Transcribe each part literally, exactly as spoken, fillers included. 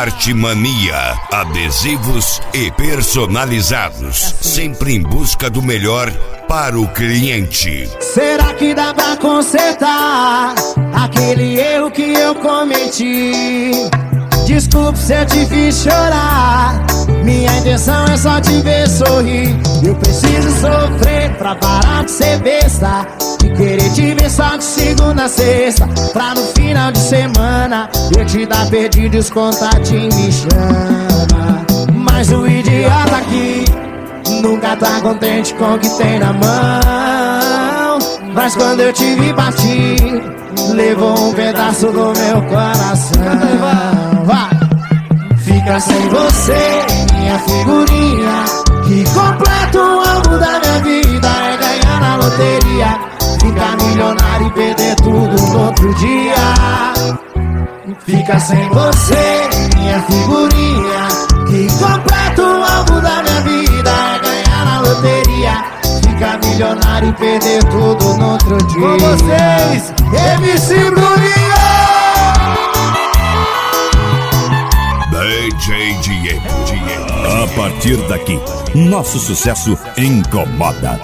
Arte Mania, adesivos e personalizados, sempre em busca do melhor para o cliente. Será que dá pra consertar aquele erro que eu cometi? Desculpe se eu te fiz chorar, minha intenção é só te ver sorrir. Eu preciso sofrer pra parar de ser besta, de querer te ver só de segunda a sexta, pra no final de semana eu te dar perdido e os contatinhos me chama. Mas o idiota aqui nunca tá contente com o que tem na mão. Mas quando eu te vi partir, levou um pedaço do meu coração. Vai. Fica sem você, minha figurinha, que completa o álbum da minha vida. É ganhar na loteria, ficar milionário e perder tudo no outro dia. Fica sem você, minha figurinha, que completa o álbum da minha vida. É ganhar na loteria, ficar milionário e perder tudo no outro dia. Com vocês, M C Bruninho! D J Diego. A partir daqui, nosso sucesso incomoda.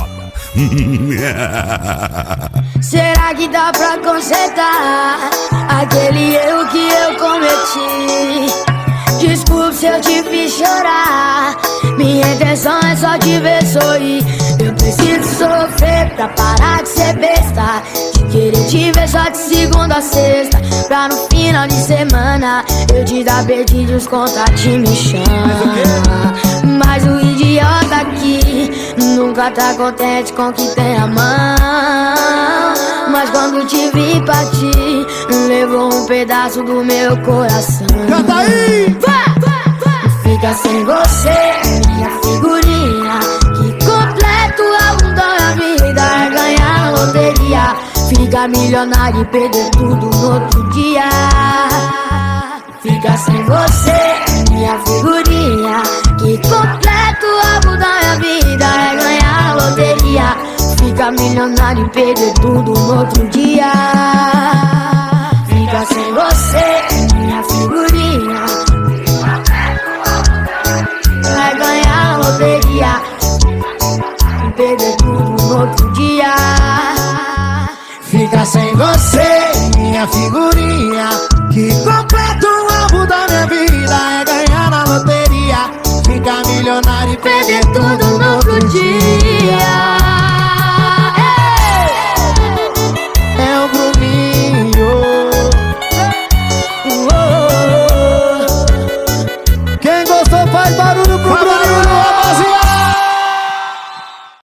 Será que dá pra consertar aquele erro que eu cometi? Desculpe se eu te fiz chorar, minha intenção é só te ver sorrir. Eu preciso sofrer pra parar de ser besta, de querer te ver só de segunda a sexta, pra no final de semana eu te dar perdido e os contatinhos me chama. Mas o idiota aqui nunca tá contente com o que tem na mão. Mas quando te vi partir, levou um pedaço do meu coração. Canta aí! Fica sem você, minha figurinha, que completa o álbum da minha vida. É ganhar na loteria, ficar milionário e perder tudo no outro dia. Fica sem você, minha figurinha, que completa o álbum da minha vida. É ganhar na loteria, ficar milionário e perder tudo no outro dia. Fica sem você, minha figurinha, vai ganhar a loteria e perder tudo no outro dia. Fica sem você, minha figurinha, que completa o álbum da minha vida. É ganhar na loteria, ficar milionário e perder tudo no outro dia. É o Bruninho. Quem gostou faz barulho pro Bruninho.